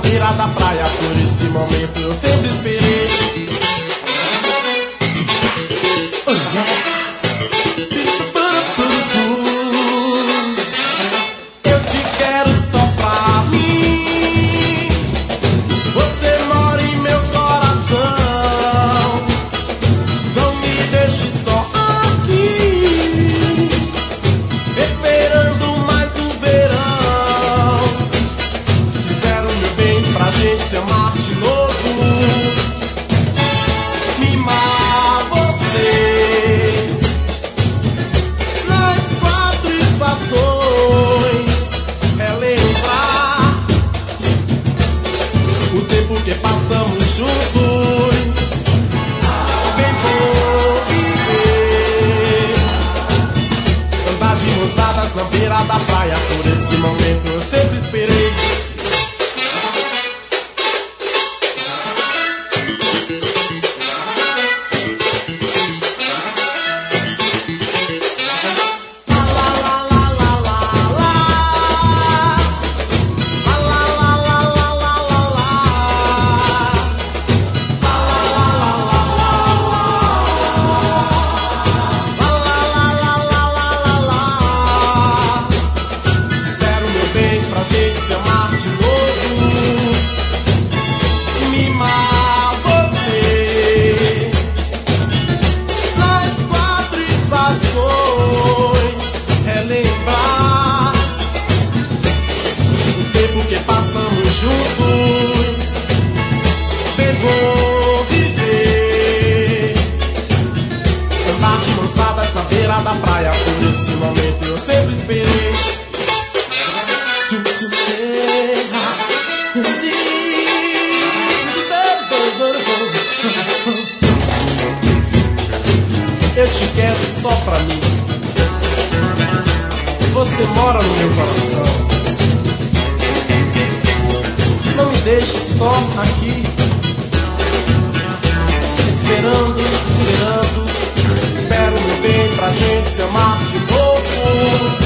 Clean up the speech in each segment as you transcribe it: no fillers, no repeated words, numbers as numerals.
beira da praia. Por esse momento eu sempre esperei. Oh, yeah. Eu te quero só pra mim. Você mora em meu coração. Não me deixe só aqui, esperando mais um verão. Espero, meu bem, pra gente se amar de novo. Mimar você nas 4 estações. Relembrar o tempo que passamos juntos. Bem vou viver, andar de mãos dadas na beira da praia. Por esse momento eu sempre esperei. Espero, meu bem, pra gente se amar de novo. Mimar você nas 4 estações. Relembrar o tempo que passamos juntos. Bem vou viver, andar de mãos dadas na beira da praia. Por esse momento eu sempre esperei. Eu te quero só pra mim. Você mora no meu coração. Não me deixe só aqui, esperando, esperando. Espero, meu bem, pra gente se amar de novo.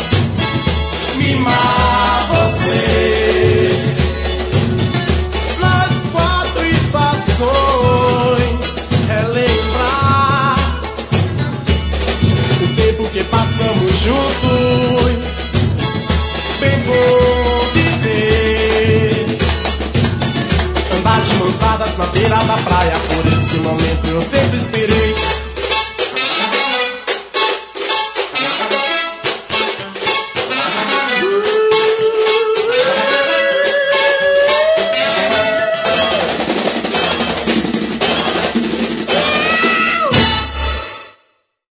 Mimar você nas 4 estações. Relembrar o tempo que passamos juntos. Bem vou viver, andar de mãos dadas na beira da praia. Por esse momento eu sempre esperei.